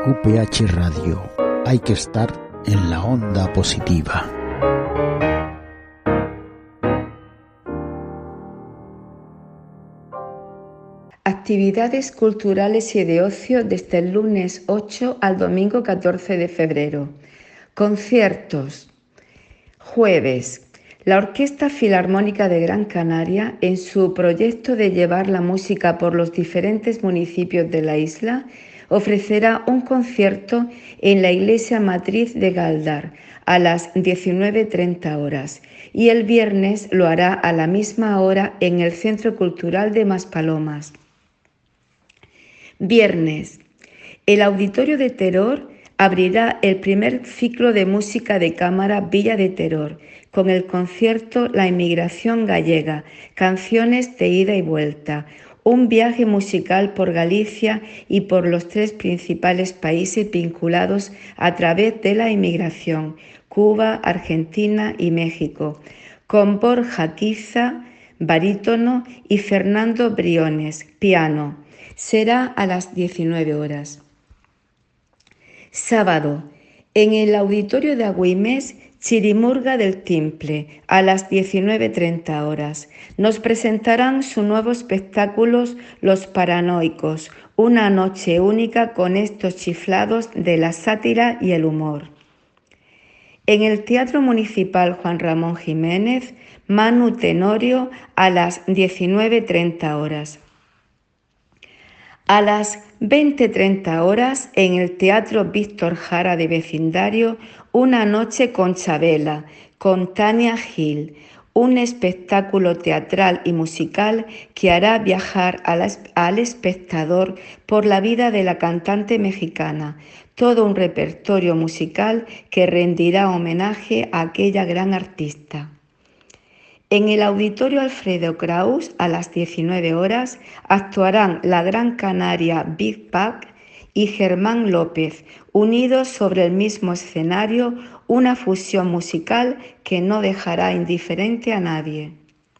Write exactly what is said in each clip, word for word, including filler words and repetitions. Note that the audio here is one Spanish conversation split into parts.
U P H Radio. Hay que estar en la onda positiva. Actividades culturales y de ocio desde el lunes ocho al domingo catorce de febrero. Conciertos. Jueves. La Orquesta Filarmónica de Gran Canaria, en su proyecto de llevar la música por los diferentes municipios de la isla, ofrecerá un concierto en la Iglesia Matriz de Galdar a las diecinueve treinta horas y el viernes lo hará a la misma hora en el Centro Cultural de Maspalomas. Viernes. El Auditorio de Teror abrirá el primer ciclo de música de cámara Villa de Teror con el concierto La Inmigración Gallega, canciones de ida y vuelta, un viaje musical por Galicia y por los tres principales países vinculados a través de la inmigración, Cuba, Argentina y México, con Borja Quiza, barítono, y Fernando Briones, piano. Será a las diecinueve horas. Sábado, en el Auditorio de Agüimés, Chirimurga del Timple, a las diecinueve treinta horas. Nos presentarán su nuevo espectáculo Los Paranoicos, una noche única con estos chiflados de la sátira y el humor. En el Teatro Municipal Juan Ramón Jiménez, Manu Tenorio, a las diecinueve treinta horas. A las veinte treinta horas, en el Teatro Víctor Jara de Vecindario, Una noche con Chabela, con Tania Gil, un espectáculo teatral y musical que hará viajar al espectador por la vida de la cantante mexicana, todo un repertorio musical que rendirá homenaje a aquella gran artista. En el Auditorio Alfredo Kraus, a las diecinueve horas, actuarán la Gran Canaria Big Pack y Germán López, unidos sobre el mismo escenario, una fusión musical que no dejará indiferente a nadie.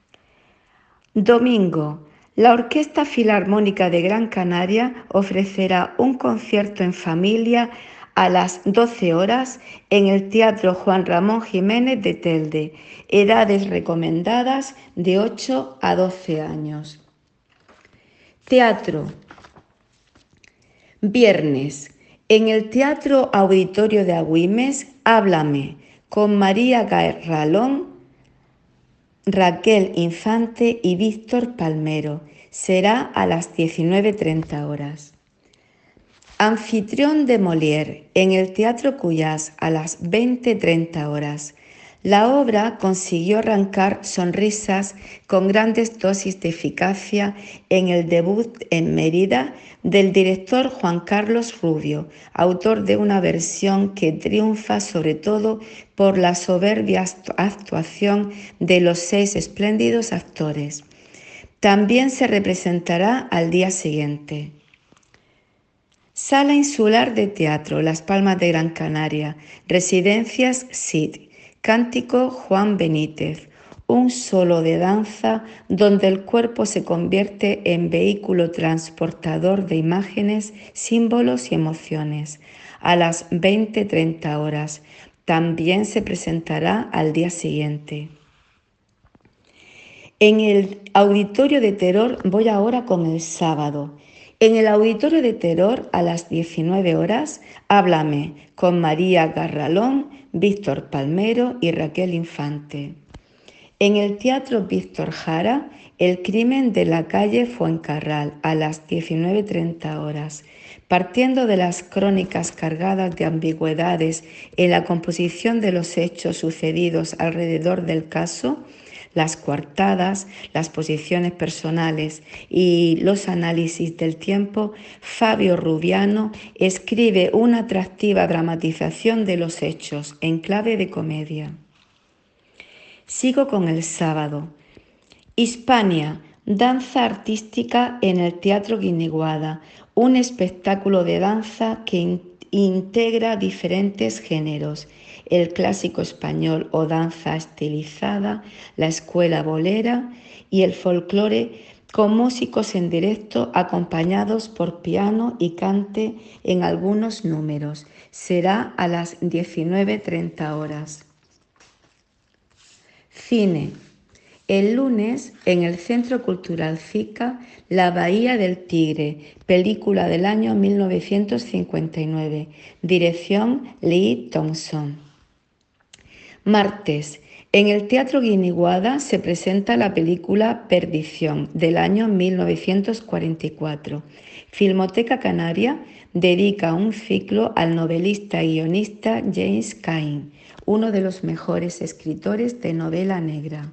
Domingo. La Orquesta Filarmónica de Gran Canaria ofrecerá un concierto en familia a las doce horas en el Teatro Juan Ramón Jiménez de Telde, edades recomendadas de ocho a doce años. Teatro. Viernes. En el Teatro Auditorio de Agüimés, Háblame, con María Garralón, Raquel Infante y Víctor Palmero. Será a las diecinueve treinta horas. Anfitrión de Molière, en el Teatro Cuyás, a las veinte treinta horas. La obra consiguió arrancar sonrisas con grandes dosis de eficacia en el debut en Mérida del director Juan Carlos Rubio, autor de una versión que triunfa sobre todo por la soberbia actuación de los seis espléndidos actores. También se representará al día siguiente. Sala Insular de Teatro, Las Palmas de Gran Canaria, Residencias Cid, Cántico Juan Benítez, un solo de danza donde el cuerpo se convierte en vehículo transportador de imágenes, símbolos y emociones, a las veinte treinta horas. También se presentará al día siguiente. En el Auditorio de Teror, voy ahora con el sábado. En el Auditorio de Teror, a las diecinueve horas, Háblame, con María Garralón, Víctor Palmero y Raquel Infante. En el Teatro Víctor Jara, El crimen de la calle Fuencarral, a las diecinueve treinta horas. Partiendo de las crónicas cargadas de ambigüedades en la composición de los hechos sucedidos alrededor del caso, las coartadas, las posiciones personales y los análisis del tiempo, Fabio Rubiano escribe una atractiva dramatización de los hechos en clave de comedia. Sigo con el sábado. Hispania, danza artística en el Teatro Guiniguada, un espectáculo de danza que in- integra diferentes géneros, el clásico español o danza estilizada, la escuela bolera y el folclore, con músicos en directo acompañados por piano y cante en algunos números. Será a las diecinueve treinta horas. Cine. El lunes, en el Centro Cultural Zica, La Bahía del Tigre, película del año mil novecientos cincuenta y nueve, dirección Lee Thompson. Martes, en el Teatro Guiniguada se presenta la película Perdición, del año mil novecientos cuarenta y cuatro. Filmoteca Canaria dedica un ciclo al novelista y guionista James Cain, uno de los mejores escritores de novela negra.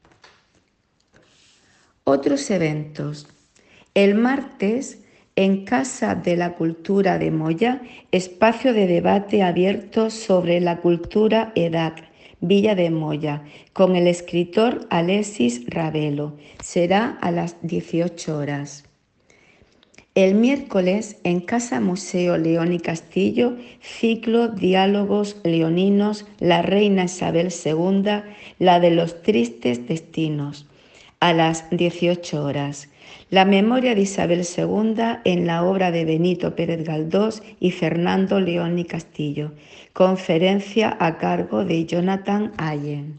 Otros eventos. El martes, en Casa de la Cultura de Moya, espacio de debate abierto sobre la cultura EDAC, Villa de Moya, con el escritor Alexis Ravelo. Será a las dieciocho horas. El miércoles, en Casa Museo León y Castillo, ciclo Diálogos Leoninos, la Reina Isabel segunda, la de los tristes destinos, a las dieciocho horas. La memoria de Isabel segunda en la obra de Benito Pérez Galdós y Fernando León y Castillo. Conferencia a cargo de Jonathan Allen.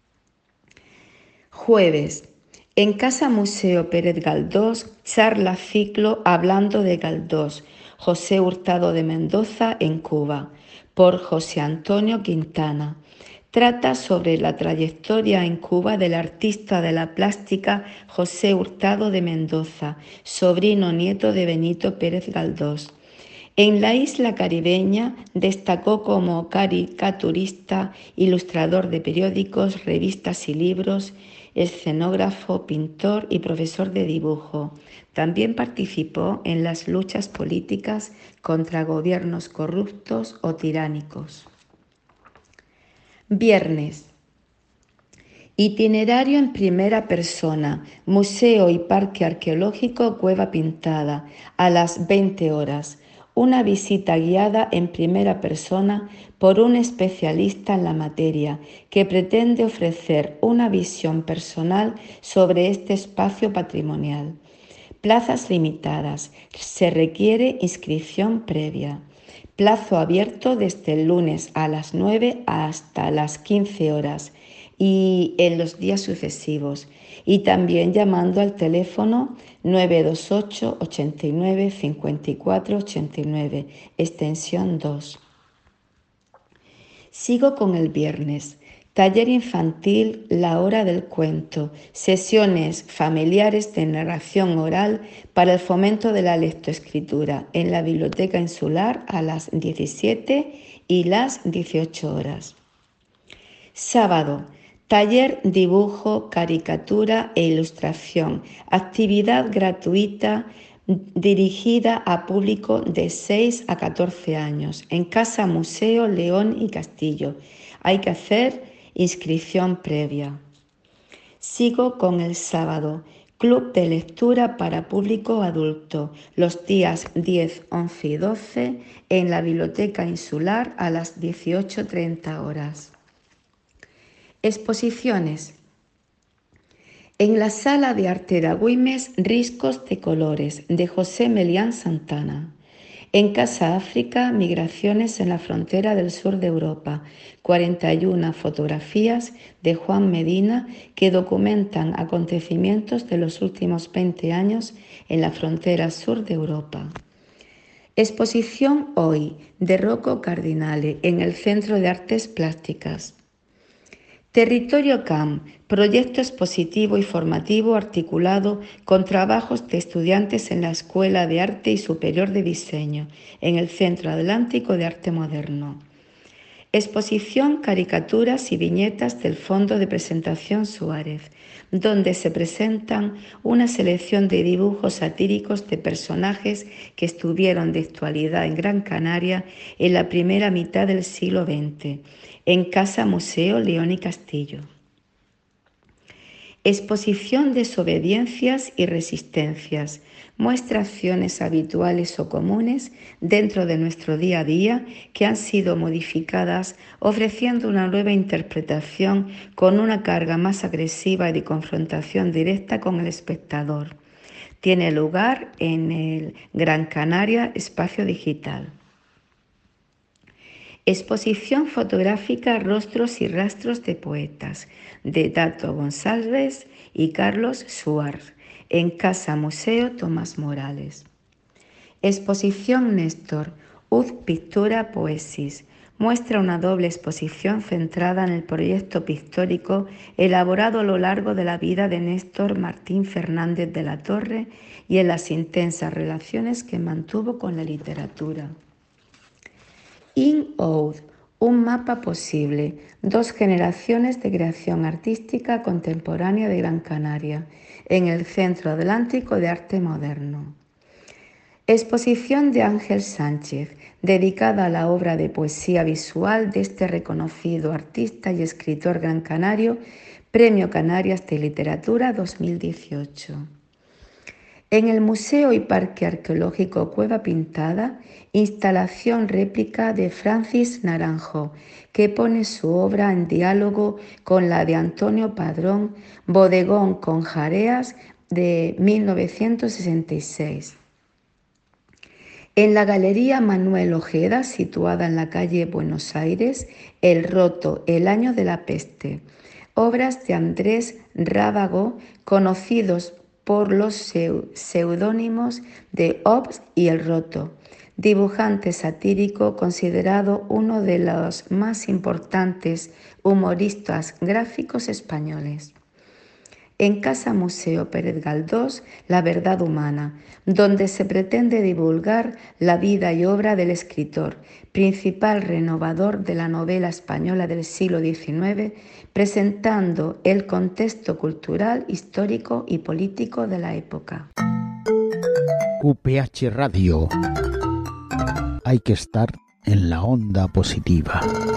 Jueves. En Casa Museo Pérez Galdós, charla ciclo Hablando de Galdós, José Hurtado de Mendoza en Cuba, por José Antonio Quintana. Trata sobre la trayectoria en Cuba del artista de la plástica José Hurtado de Mendoza, sobrino nieto de Benito Pérez Galdós. En la isla caribeña destacó como caricaturista, ilustrador de periódicos, revistas y libros, escenógrafo, pintor y profesor de dibujo. También participó en las luchas políticas contra gobiernos corruptos o tiránicos. Viernes. Itinerario en primera persona, Museo y Parque Arqueológico Cueva Pintada, a las veinte horas. Una visita guiada en primera persona por un especialista en la materia que pretende ofrecer una visión personal sobre este espacio patrimonial. Plazas limitadas. Se requiere inscripción previa. Plazo abierto desde el lunes a las nueve hasta las quince horas y en los días sucesivos, y también llamando al teléfono nueve dos ocho, ochenta y nueve, cincuenta y cuatro, ochenta y nueve, extensión dos. Sigo con el viernes. Taller infantil La Hora del Cuento, sesiones familiares de narración oral para el fomento de la lectoescritura en la Biblioteca Insular a las diecisiete y las dieciocho horas. Sábado. Taller dibujo, caricatura e ilustración, actividad gratuita dirigida a público de seis a catorce años, en Casa Museo León y Castillo. Hay que hacer inscripción previa. Sigo con el sábado. Club de lectura para público adulto, los días diez, once y doce en la Biblioteca Insular a las dieciocho treinta horas. Exposiciones. En la Sala de Arte de Agüimes, Riscos de Colores, de José Melián Santana. En Casa África, Migraciones en la frontera del sur de Europa, cuarenta y una fotografías de Juan Medina que documentan acontecimientos de los últimos veinte años en la frontera sur de Europa. Exposición Hoy, de Rocco Cardinale, en el Centro de Artes Plásticas. Territorio C A M, proyecto expositivo y formativo articulado con trabajos de estudiantes en la Escuela de Arte y Superior de Diseño, en el Centro Atlántico de Arte Moderno. Exposición Caricaturas y Viñetas del Fondo de Presentación Suárez, donde se presentan una selección de dibujos satíricos de personajes que estuvieron de actualidad en Gran Canaria en la primera mitad del siglo veinte, en Casa Museo León y Castillo. Exposición Desobediencias y Resistencias. Muestra acciones habituales o comunes dentro de nuestro día a día que han sido modificadas, ofreciendo una nueva interpretación con una carga más agresiva y de confrontación directa con el espectador. Tiene lugar en el Gran Canaria Espacio Digital. Exposición fotográfica Rostros y Rastros de Poetas, de Dato González y Carlos Suárez, en Casa Museo Tomás Morales. Exposición Néstor, Uz Pictura Poesis, muestra una doble exposición centrada en el proyecto pictórico elaborado a lo largo de la vida de Néstor Martín Fernández de la Torre y en las intensas relaciones que mantuvo con la literatura. In Oud, un mapa posible, dos generaciones de creación artística contemporánea de Gran Canaria, en el Centro Atlántico de Arte Moderno. Exposición de Ángel Sánchez, dedicada a la obra de poesía visual de este reconocido artista y escritor gran canario, Premio Canarias de Literatura dos mil dieciocho. En el Museo y Parque Arqueológico Cueva Pintada, instalación réplica de Francis Naranjo, que pone su obra en diálogo con la de Antonio Padrón, Bodegón con Jareas, de mil novecientos sesenta y seis. En la Galería Manuel Ojeda, situada en la calle Buenos Aires, El Roto, el año de la peste. Obras de Andrés Rábago, conocidos por los seudónimos de Ops y El Roto, dibujante satírico considerado uno de los más importantes humoristas gráficos españoles. En Casa Museo Pérez Galdós, La Verdad Humana, donde se pretende divulgar la vida y obra del escritor, principal renovador de la novela española del siglo diecinueve, presentando el contexto cultural, histórico y político de la época. U P H Radio. Hay que estar en la onda positiva.